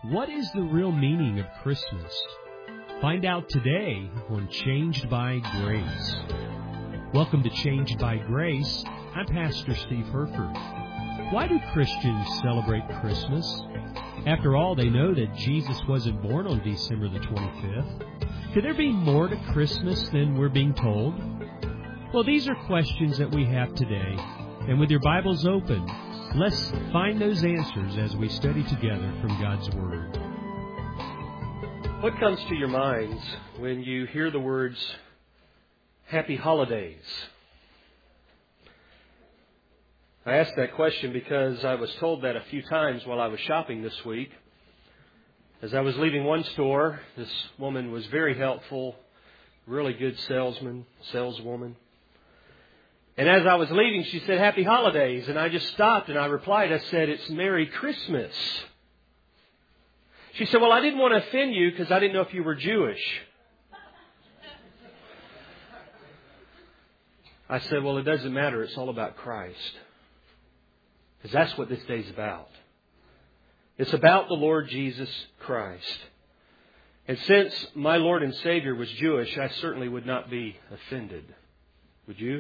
What is the real meaning of Christmas? Find out today on Changed by Grace. Welcome to Changed by Grace. I'm Pastor Steve Herford. Why do Christians celebrate Christmas? After all, they know that Jesus wasn't born on December the 25th. Could there be more to Christmas than we're being told? Well, these are questions that we have today. And with your Bibles open, let's find those answers as we study together from God's Word. What comes to your minds when you hear the words, Happy Holidays? I asked that question because I was told that a few times while I was shopping this week. As I was leaving one store, this woman was very helpful, really good saleswoman. And as I was leaving, she said, Happy Holidays. And I just stopped and I replied, I said, it's Merry Christmas. She said, well, I didn't want to offend you because I didn't know if you were Jewish. I said, well, it doesn't matter. It's all about Christ. Because that's what this day's about. It's about the Lord Jesus Christ. And since my Lord and Savior was Jewish, I certainly would not be offended. Would you?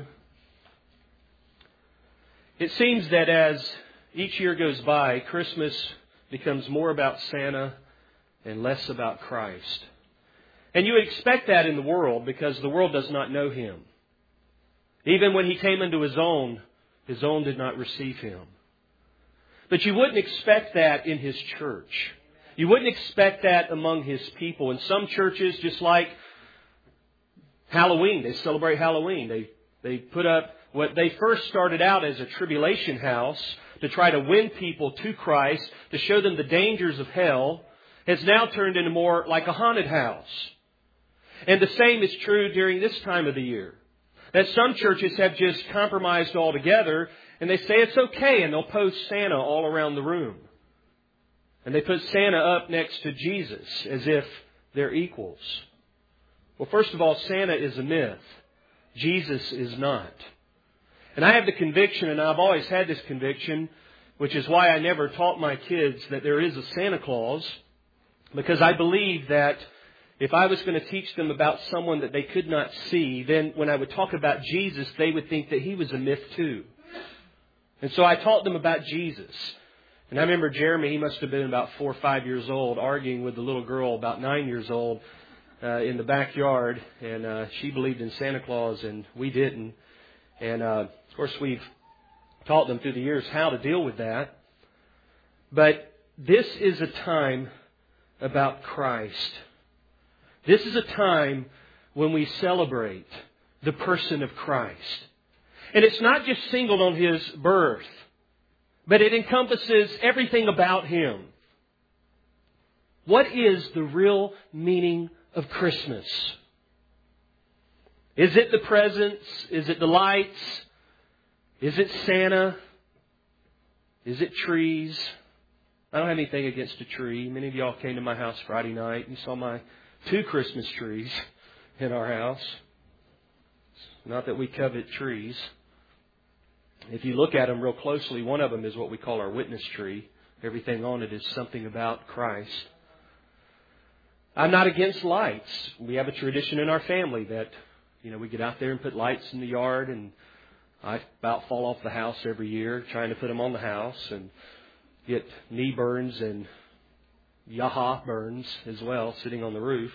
It seems that as each year goes by, Christmas becomes more about Santa and less about Christ. And you would expect that in the world because the world does not know Him. Even when He came into His own did not receive Him. But you wouldn't expect that in His church. You wouldn't expect that among His people. In some churches, just like Halloween, they celebrate Halloween. They put up what they first started out as a tribulation house to try to win people to Christ, to show them the dangers of hell, has now turned into more like a haunted house. And the same is true during this time of the year. That some churches have just compromised altogether, and they say it's okay, and they'll post Santa all around the room. And they put Santa up next to Jesus as if they're equals. Well, first of all, Santa is a myth. Jesus is not. And I have the conviction, and I've always had this conviction, which is why I never taught my kids that there is a Santa Claus, because I believe that if I was going to teach them about someone that they could not see, then when I would talk about Jesus, they would think that He was a myth too. And so I taught them about Jesus. And I remember Jeremy, he must have been about 4 or 5 years old, arguing with the little girl about 9 years old in the backyard. And she believed in Santa Claus and we didn't. And of course we've taught them through the years how to deal with that. But this is a time about Christ. This is a time when we celebrate the person of Christ. And it's not just singled on His birth, but it encompasses everything about Him. What is the real meaning of Christmas? Is it the presents? Is it the lights? Is it Santa? Is it trees? I don't have anything against a tree. Many of y'all came to my house Friday night and saw my 2 Christmas trees in our house. Not that we covet trees. If you look at them real closely, one of them is what we call our witness tree. Everything on it is something about Christ. I'm not against lights. We have a tradition in our family that, we get out there and put lights in the yard, and I about fall off the house every year trying to put them on the house and get knee burns and yaha burns as well, sitting on the roof.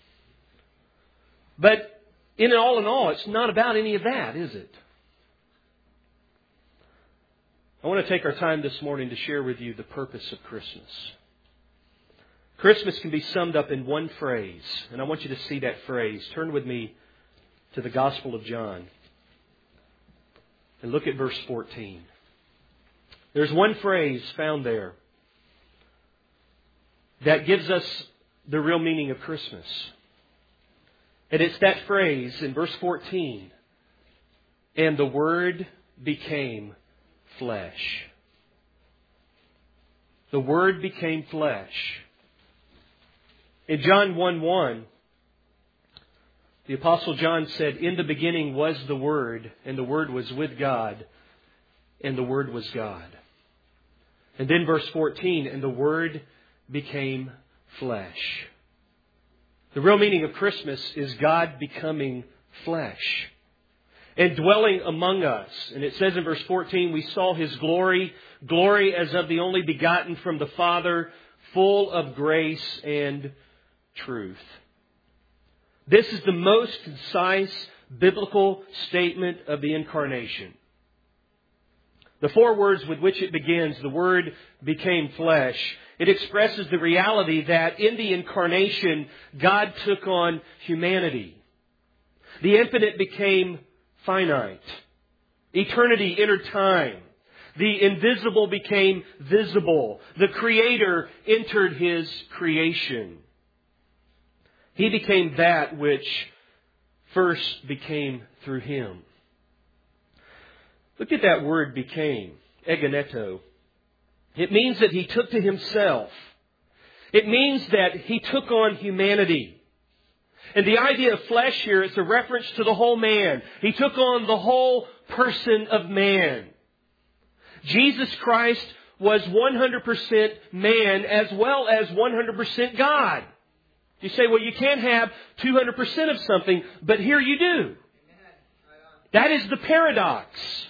But in all, it's not about any of that, is it? I want to take our time this morning to share with you the purpose of Christmas. Christmas can be summed up in one phrase, and I want you to see that phrase. Turn with me to the Gospel of John and look at verse 14. There's one phrase found there that gives us the real meaning of Christmas. And it's that phrase in verse 14. And the Word became flesh. The Word became flesh. In John 1:1, the Apostle John said, in the beginning was the Word, and the Word was with God, and the Word was God. And then verse 14, and the Word became flesh. The real meaning of Christmas is God becoming flesh and dwelling among us. And it says in verse 14, we saw His glory, glory as of the only begotten from the Father, full of grace and truth. This is the most concise biblical statement of the Incarnation. The four words with which it begins, the Word became flesh, it expresses the reality that in the Incarnation, God took on humanity. The infinite became finite. Eternity entered time. The invisible became visible. The Creator entered His creation. He became that which first became through Him. Look at that word became, egeneto. It means that He took to Himself. It means that He took on humanity. And the idea of flesh here is a reference to the whole man. He took on the whole person of man. Jesus Christ was 100% man as well as 100% God. You say, well, you can't have 200% of something, but here you do. That is the paradox.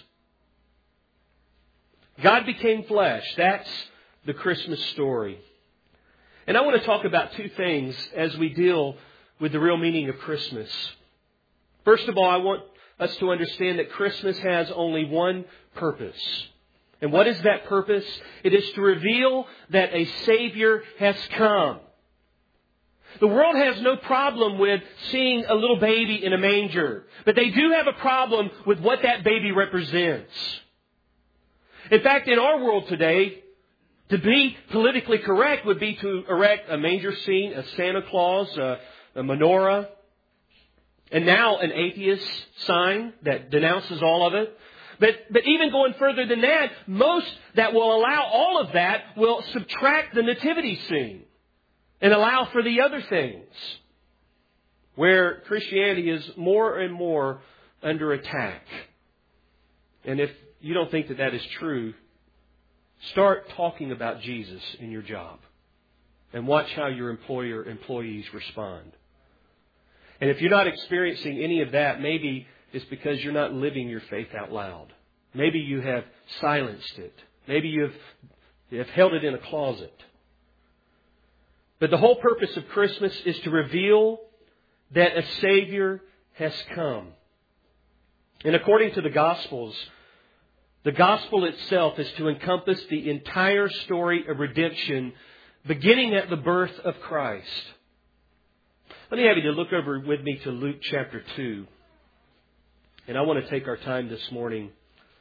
God became flesh. That's the Christmas story. And I want to talk about two things as we deal with the real meaning of Christmas. First of all, I want us to understand that Christmas has only one purpose. And what is that purpose? It is to reveal that a Savior has come. The world has no problem with seeing a little baby in a manger, but they do have a problem with what that baby represents. In fact, in our world today, to be politically correct would be to erect a manger scene, a Santa Claus, a menorah, and now an atheist sign that denounces all of it. But even going further than that, most that will allow all of that will subtract the nativity scene and allow for the other things, where Christianity is more and more under attack. And if you don't think that that is true, start talking about Jesus in your job and watch how your employees respond. And if you're not experiencing any of that, maybe it's because you're not living your faith out loud. Maybe you have silenced it. Maybe you have held it in a closet. But the whole purpose of Christmas is to reveal that a Savior has come. And according to the Gospels, the Gospel itself is to encompass the entire story of redemption, beginning at the birth of Christ. Let me have you to look over with me to Luke chapter 2. And I want to take our time this morning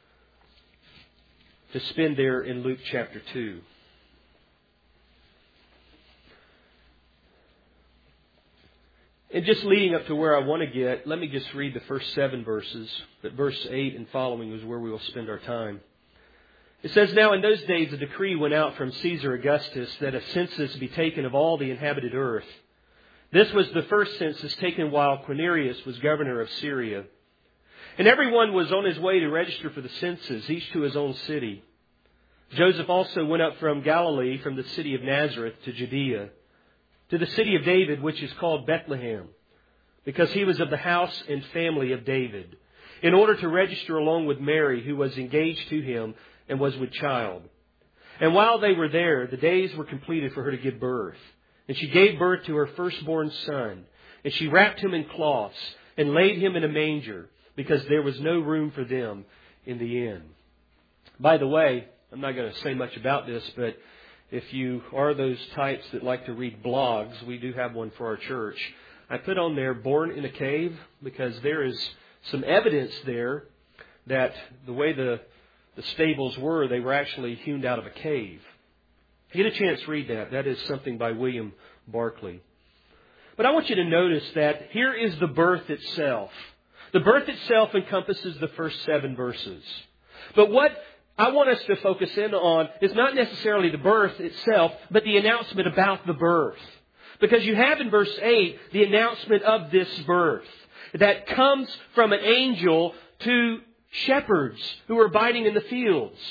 to spend there in Luke chapter 2. And just leading up to where I want to get, let me just read the first 7 verses. But verse 8 and following is where we will spend our time. It says, "Now in those days a decree went out from Caesar Augustus that a census be taken of all the inhabited earth. This was the first census taken while Quirinius was governor of Syria. And everyone was on his way to register for the census, each to his own city. Joseph also went up from Galilee, from the city of Nazareth to Judea, to the city of David, which is called Bethlehem, because he was of the house and family of David, in order to register along with Mary, who was engaged to him and was with child. And while they were there, the days were completed for her to give birth. And she gave birth to her firstborn son. And she wrapped him in cloths and laid him in a manger, because there was no room for them in the inn." By the way, I'm not going to say much about this, but if you are those types that like to read blogs, we do have one for our church. I put on there "Born in a Cave," because there is some evidence there that the way the stables were, they were actually hewn out of a cave. If you get a chance, read that. That is something by William Barclay. But I want you to notice that here is the birth itself. The birth itself encompasses the first 7 verses. But what I want us to focus in on is not necessarily the birth itself, but the announcement about the birth. Because you have in verse 8 the announcement of this birth that comes from an angel to shepherds who are abiding in the fields.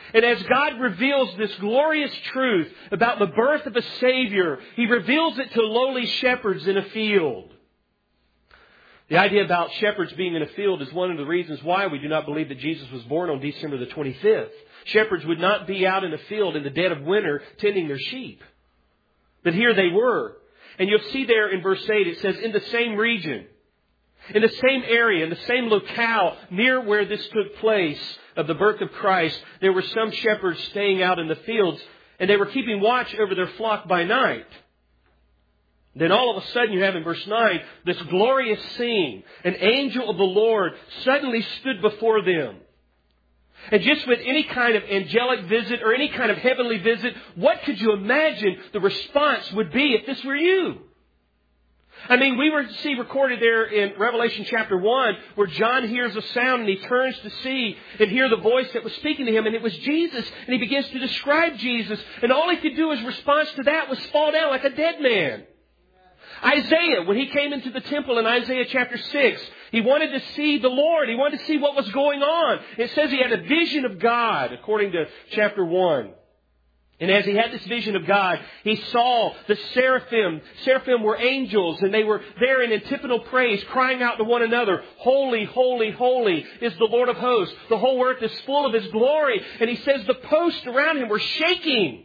And as God reveals this glorious truth about the birth of a Savior, He reveals it to lowly shepherds in a field. The idea about shepherds being in a field is one of the reasons why we do not believe that Jesus was born on December the 25th. Shepherds would not be out in a field in the dead of winter tending their sheep. But here they were. And you'll see there in verse 8, it says, in the same region, in the same area, in the same locale, near where this took place of the birth of Christ, there were some shepherds staying out in the fields, and they were keeping watch over their flock by night. Then all of a sudden you have in verse 9, this glorious scene. An angel of the Lord suddenly stood before them. And just with any kind of angelic visit or any kind of heavenly visit, what could you imagine the response would be if this were you? I mean, we see recorded there in Revelation chapter 1 where John hears a sound and he turns to see and hear the voice that was speaking to him, and it was Jesus, and he begins to describe Jesus, and all he could do as response to that was fall down like a dead man. Isaiah, when he came into the temple in Isaiah chapter 6, he wanted to see the Lord. He wanted to see what was going on. It says he had a vision of God, according to chapter 1. And as he had this vision of God, he saw the seraphim. Seraphim were angels, and they were there in antiphonal praise, crying out to one another, holy, holy, holy is the Lord of hosts. The whole earth is full of His glory. And he says the posts around Him were shaking.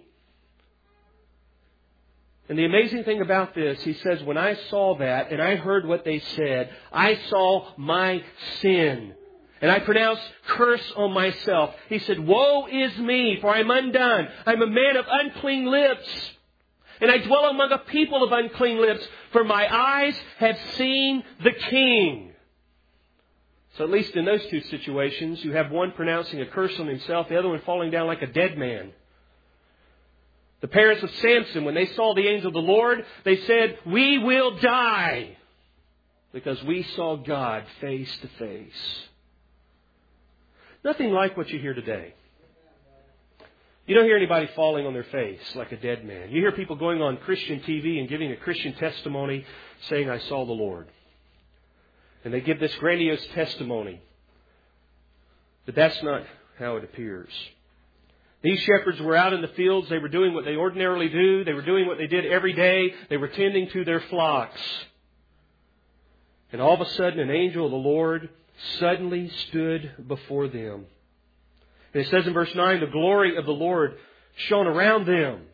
And the amazing thing about this, he says, when I saw that and I heard what they said, I saw my sin. And I pronounced curse on myself. He said, woe is me, for I am undone. I am a man of unclean lips. And I dwell among a people of unclean lips, for my eyes have seen the King. So at least in those two situations, you have one pronouncing a curse on himself, the other one falling down like a dead man. The parents of Samson, when they saw the angel of the Lord, they said, we will die because we saw God face to face. Nothing like what you hear today. You don't hear anybody falling on their face like a dead man. You hear people going on Christian TV and giving a Christian testimony saying, I saw the Lord. And they give this grandiose testimony. But that's not how it appears. These shepherds were out in the fields. They were doing what they ordinarily do. They were doing what they did every day. They were tending to their flocks. And all of a sudden, an angel of the Lord suddenly stood before them. And it says in verse 9, the glory of the Lord shone around them.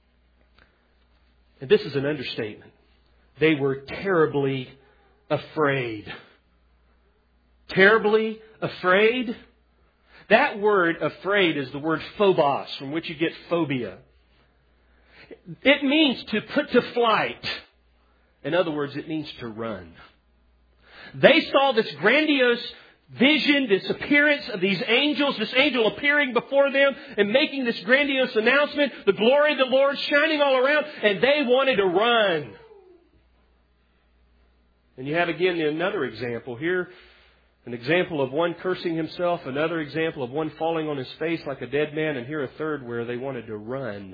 And this is an understatement. They were terribly afraid. Terribly afraid? That word afraid is the word phobos, from which you get phobia. It means to put to flight. In other words, it means to run. They saw this grandiose vision, this appearance of these angels, this angel appearing before them and making this grandiose announcement, the glory of the Lord shining all around, and they wanted to run. And you have again another example here. An example of one cursing himself, another example of one falling on his face like a dead man, and here a third where they wanted to run.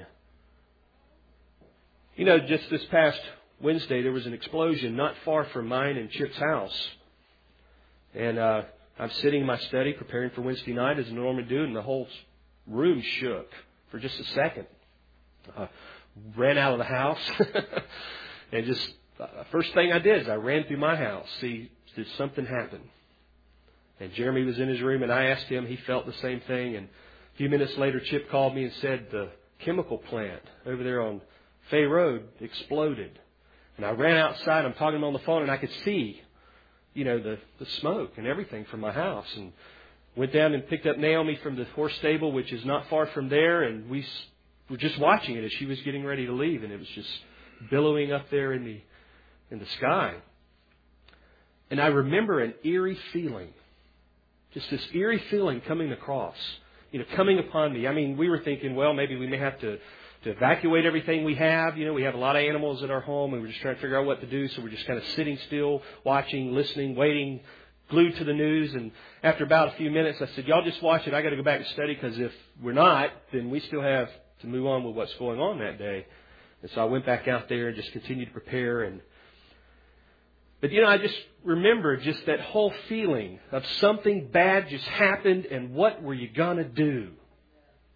You know, just this past Wednesday there was an explosion not far from mine and Chip's house. And I'm sitting in my study preparing for Wednesday night as I normally do, and the whole room shook for just a second. Ran out of the house and just first thing I did is I ran through my house, see did something happen. And Jeremy was in his room, and I asked him. He felt the same thing. And a few minutes later, Chip called me and said the chemical plant over there on Fay Road exploded. And I ran outside. I'm talking to him on the phone, and I could see, the smoke and everything from my house. And went down and picked up Naomi from the horse stable, which is not far from there. And we were just watching it as she was getting ready to leave, and it was just billowing up there in the sky. And I remember an eerie feeling. Just this eerie feeling coming across, coming upon me. I mean, we were thinking, well, maybe we may have to evacuate everything we have. We have a lot of animals at our home, and we're just trying to figure out what to do. So we're just kind of sitting still, watching, listening, waiting, glued to the news. And after about a few minutes, I said, y'all just watch it. I got to go back and study, because if we're not, then we still have to move on with what's going on that day. And so I went back out there and just continued to prepare. But I just remember just that whole feeling of something bad just happened, and what were you going to do?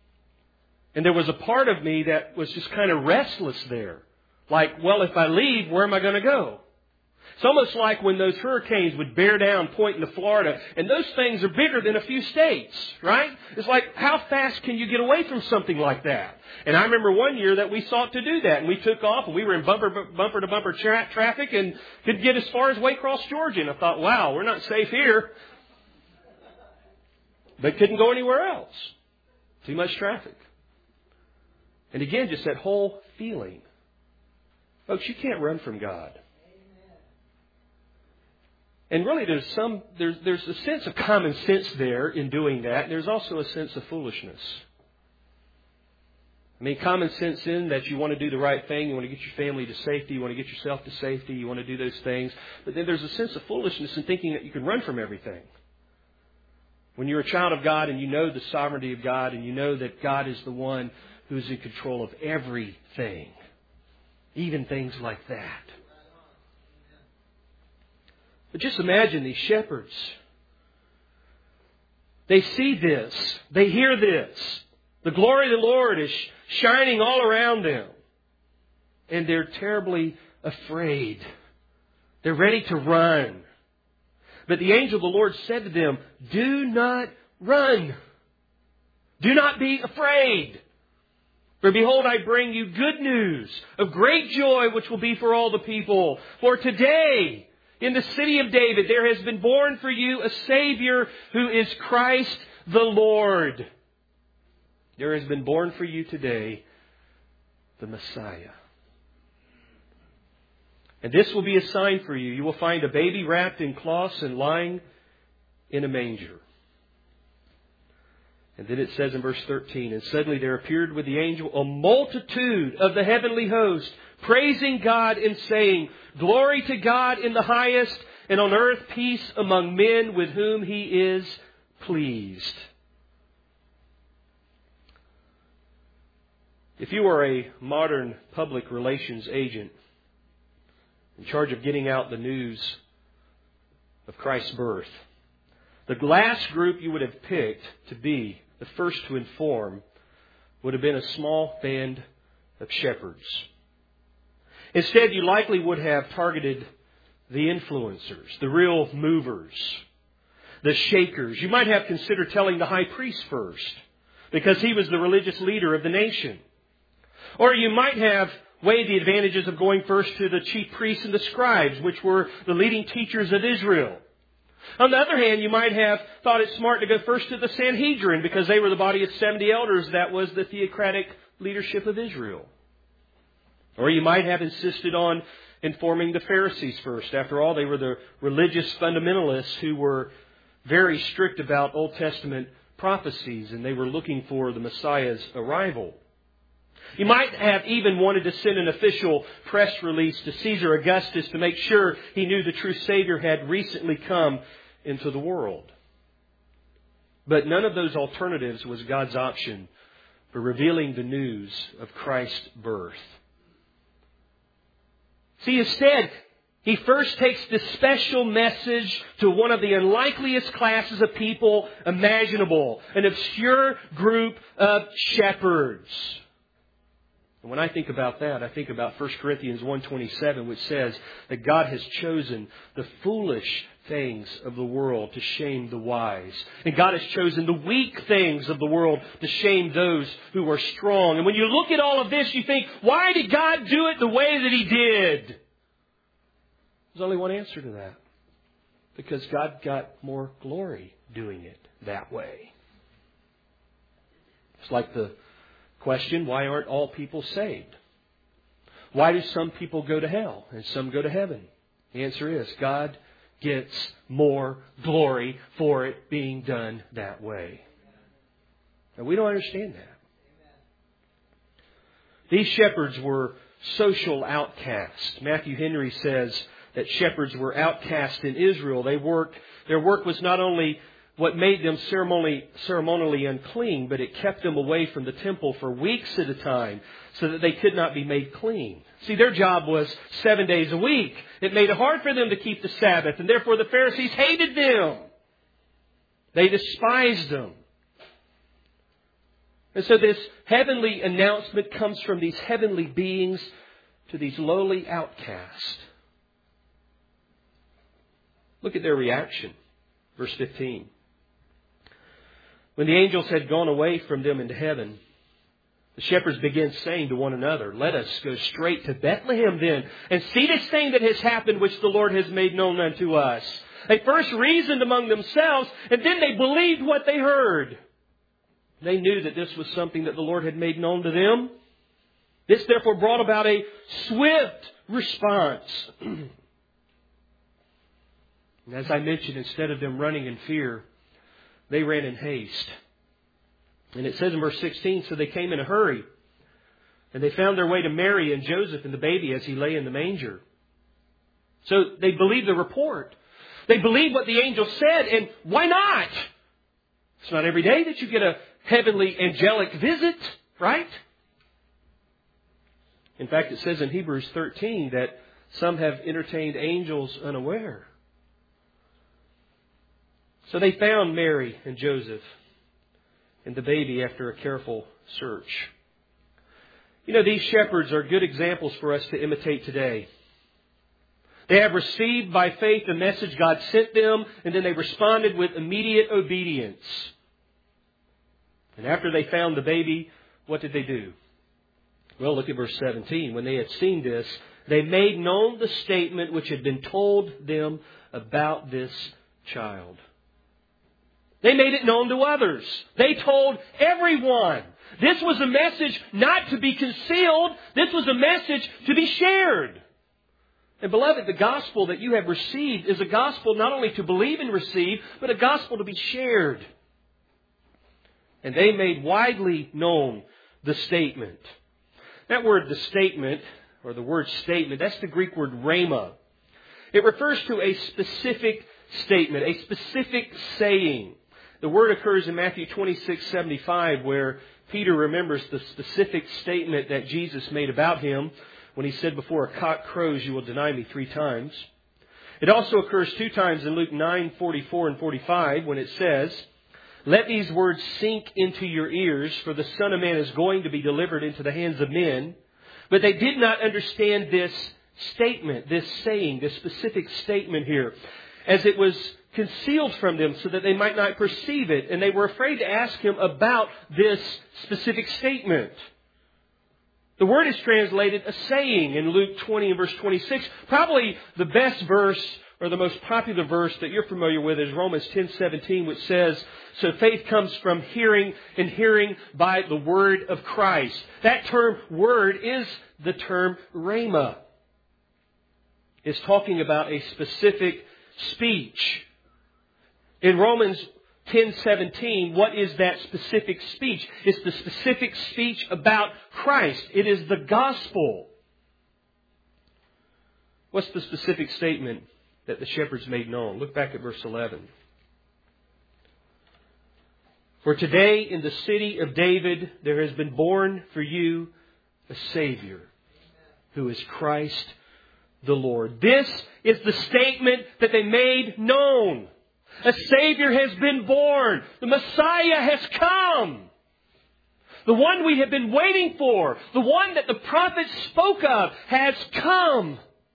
And there was a part of me that was just kind of restless there. Like, well, if I leave, where am I going to go? It's almost like when those hurricanes would bear down pointing to Florida, and those things are bigger than a few states, right? It's like, how fast can you get away from something like that? And I remember one year that we sought to do that, and we took off, and we were in bumper-to-bumper traffic and could get as far as Waycross, Georgia. And I thought, wow, we're not safe here. But couldn't go anywhere else. Too much traffic. And again, just that whole feeling. Folks, you can't run from God. And really there's a sense of common sense there in doing that. And there's also a sense of foolishness. I mean, common sense in that you want to do the right thing. You want to get your family to safety. You want to get yourself to safety. You want to do those things. But then there's a sense of foolishness in thinking that you can run from everything. When you're a child of God and you know the sovereignty of God and you know that God is the one who is in control of everything. Even things like that. But just imagine these shepherds. They see this. They hear this. The glory of the Lord is shining all around them. And they're terribly afraid. They're ready to run. But the angel of the Lord said to them, do not run. Do not be afraid. For behold, I bring you good news of great joy, which will be for all the people. For today, in the city of David, there has been born for you a Savior who is Christ the Lord. There has been born for you today the Messiah. And this will be a sign for you. You will find a baby wrapped in cloths and lying in a manger. And then it says in verse 13, and suddenly there appeared with the angel a multitude of the heavenly host, praising God and saying, glory to God in the highest, and on earth peace among men with whom He is pleased. If you are a modern public relations agent in charge of getting out the news of Christ's birth, the last group you would have picked to be the first to inform would have been a small band of shepherds. Instead, you likely would have targeted the influencers, the real movers, the shakers. You might have considered telling the high priest first, because he was the religious leader of the nation. Or you might have weighed the advantages of going first to the chief priests and the scribes, which were the leading teachers of Israel. On the other hand, you might have thought it smart to go first to the Sanhedrin, because they were the body of 70 elders that was the theocratic leadership of Israel. Or you might have insisted on informing the Pharisees first. After all, they were the religious fundamentalists who were very strict about Old Testament prophecies, and they were looking for the Messiah's arrival. You might have even wanted to send an official press release to Caesar Augustus to make sure he knew the true Savior had recently come into the world. But none of those alternatives was God's option for revealing the news of Christ's birth. See, instead, He first takes this special message to one of the unlikeliest classes of people imaginable, an obscure group of shepherds. And when I think about that, I think about 1 Corinthians 1:27, which says that God has chosen the foolish things of the world to shame the wise. And God has chosen the weak things of the world to shame those who are strong. And when you look at all of this, you think, why did God do it the way that He did? There's only one answer to that. Because God got more glory doing it that way. It's like the question, why aren't all people saved? Why do some people go to hell and some go to heaven? The answer is God gets more glory for it being done that way. And we don't understand that. These shepherds were social outcasts. Matthew Henry says that shepherds were outcast in Israel. Their work was not only what made them ceremonially unclean, but it kept them away from the temple for weeks at a time so that they could not be made clean. See, their job was 7 days a week. It made it hard for them to keep the Sabbath, and therefore the Pharisees hated them. They despised them. And so this heavenly announcement comes from these heavenly beings to these lowly outcasts. Look at their reaction. Verse 15. When the angels had gone away from them into heaven, the shepherds began saying to one another, "Let us go straight to Bethlehem then, and see this thing that has happened, which the Lord has made known unto us." They first reasoned among themselves, and then they believed what they heard. They knew that this was something that the Lord had made known to them. This therefore brought about a swift response. And as I mentioned, instead of them running in fear, they ran in haste. And it says in verse 16, so they came in a hurry. And they found their way to Mary and Joseph and the baby as he lay in the manger. So they believed the report. They believed what the angel said. And why not? It's not every day that you get a heavenly angelic visit, right? In fact, it says in Hebrews 13 that some have entertained angels unaware. So they found Mary and Joseph and the baby after a careful search. You know, these shepherds are good examples for us to imitate today. They have received by faith the message God sent them, and then they responded with immediate obedience. And after they found the baby, what did they do? Well, look at verse 17. When they had seen this, they made known the statement which had been told them about this child. They made it known to others. They told everyone. This was a message not to be concealed. This was a message to be shared. And beloved, the gospel that you have received is a gospel not only to believe and receive, but a gospel to be shared. And they made widely known the statement. That word, the statement, or the word statement, that's the Greek word rhema. It refers to a specific statement, a specific saying. The word occurs in Matthew 26:75, where Peter remembers the specific statement that Jesus made about him when he said, "Before a cock crows, you will deny me 3 times." It also occurs 2 times in Luke 9:44 and 45, when it says, "Let these words sink into your ears, for the Son of Man is going to be delivered into the hands of men." But they did not understand this statement, this saying, this specific statement here, as it was concealed from them so that they might not perceive it. And they were afraid to ask him about this specific statement. The word is translated a saying in Luke 20 and verse 26. Probably the best verse or the most popular verse that you're familiar with is Romans 10:17, which says, "So faith comes from hearing, and hearing by the word of Christ." That term word is the term rhema. It's talking about a specific speech. In Romans 10:17, what is that specific speech? It's the specific speech about Christ. It is the gospel. What's the specific statement that the shepherds made known? Look back at verse 11. "For today in the city of David there has been born for you a Savior, who is Christ the Lord." This is the statement that they made known. A Savior has been born. The Messiah has come. The one we have been waiting for, the one that the prophets spoke of, has come.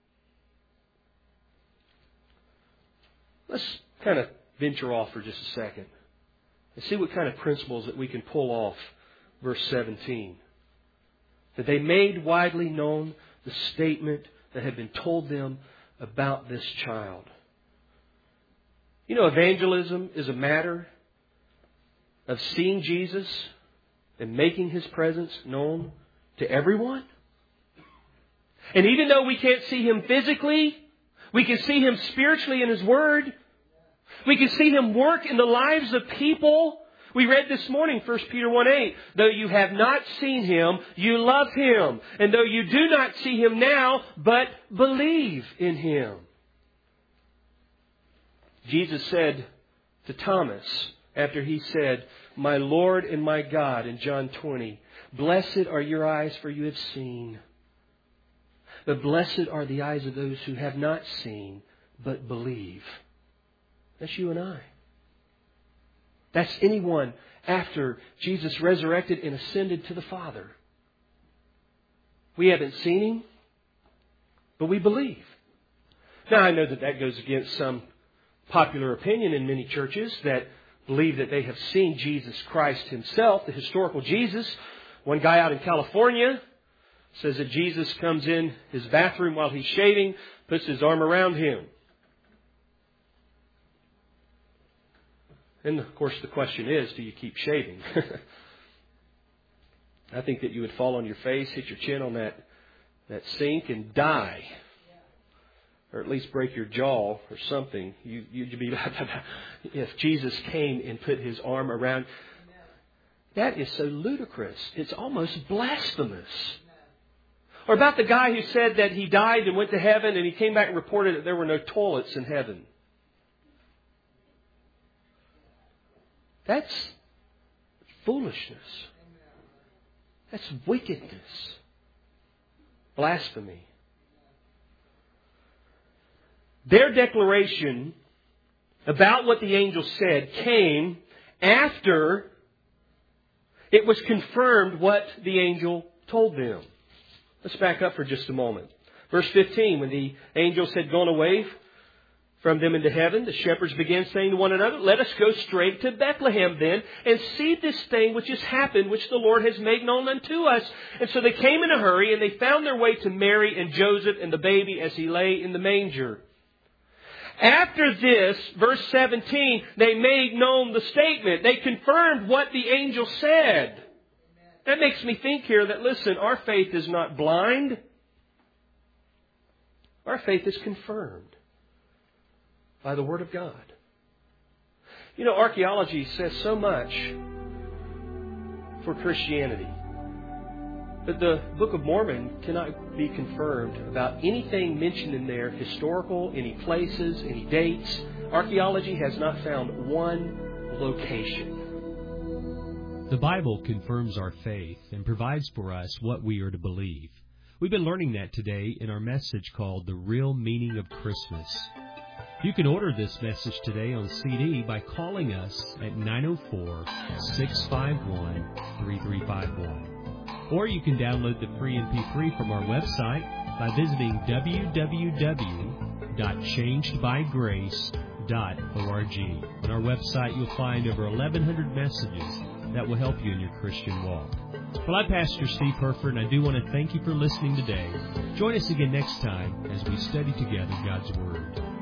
Let's kind of venture off for just a second and see what kind of principles that we can pull off verse 17. That they made widely known the statement that had been told them about this child. You know, evangelism is a matter of seeing Jesus and making His presence known to everyone. And even though we can't see Him physically, we can see Him spiritually in His Word. We can see Him work in the lives of people. We read this morning, 1 Peter 1:8, "Though you have not seen Him, you love Him. And though you do not see Him now, but believe in Him." Jesus said to Thomas, after He said, "My Lord and my God," in John 20, "Blessed are your eyes, for you have seen. But blessed are the eyes of those who have not seen, but believe." That's you and I. That's anyone after Jesus resurrected and ascended to the Father. We haven't seen Him, but we believe. Now, I know that goes against some popular opinion in many churches that believe that they have seen Jesus Christ Himself, the historical Jesus. One guy out in California says that Jesus comes in his bathroom while he's shaving, puts his arm around him. And, of course, the question is, do you keep shaving? I think that you would fall on your face, hit your chin on that sink, and die. Or at least break your jaw or something. You'd be if Jesus came and put His arm around. That is so ludicrous. It's almost blasphemous. Or about the guy who said that he died and went to heaven and he came back and reported that there were no toilets in heaven. That's foolishness. That's wickedness. Blasphemy. Their declaration about what the angel said came after it was confirmed what the angel told them. Let's back up for just a moment. Verse 15, when the angels had gone away from them into heaven, the shepherds began saying to one another, "Let us go straight to Bethlehem then, and see this thing which has happened, which the Lord has made known unto us." And so they came in a hurry, and they found their way to Mary and Joseph and the baby as he lay in the manger. After this, verse 17, they made known the statement. They confirmed what the angel said. That makes me think here that, listen, our faith is not blind. Our faith is confirmed by the Word of God. You know, archaeology says so much for Christianity. But the Book of Mormon cannot be confirmed about anything mentioned in there, historical, any places, any dates. Archaeology has not found one location. The Bible confirms our faith and provides for us what we are to believe. We've been learning that today in our message called The Real Meaning of Christmas. You can order this message today on CD by calling us at 904-651-3351. Or you can download the free MP3 from our website by visiting www.changedbygrace.org. On our website, you'll find over 1,100 messages that will help you in your Christian walk. Well, I'm Pastor Steve Herford, and I do want to thank you for listening today. Join us again next time as we study together God's Word.